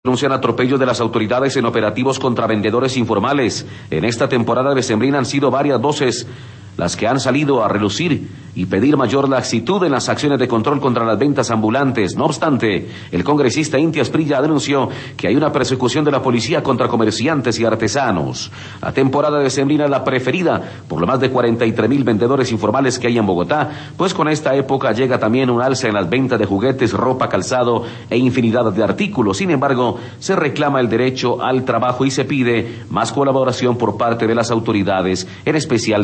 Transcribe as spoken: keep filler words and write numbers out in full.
Denuncian atropellos de las autoridades en operativos contra vendedores informales. En esta temporada decembrina han sido varias voces las que han salido a relucir y pedir mayor laxitud en las acciones de control contra las ventas ambulantes. No obstante, el congresista Inti Asprilla denunció que hay una persecución de la policía contra comerciantes y artesanos. La temporada decembrina es la preferida por los más de cuarenta y tres mil vendedores informales que hay en Bogotá, pues con esta época llega también un alza en las ventas de juguetes, ropa, calzado e infinidad de artículos. Sin embargo, se reclama el derecho al trabajo y se pide más colaboración por parte de las autoridades, en especial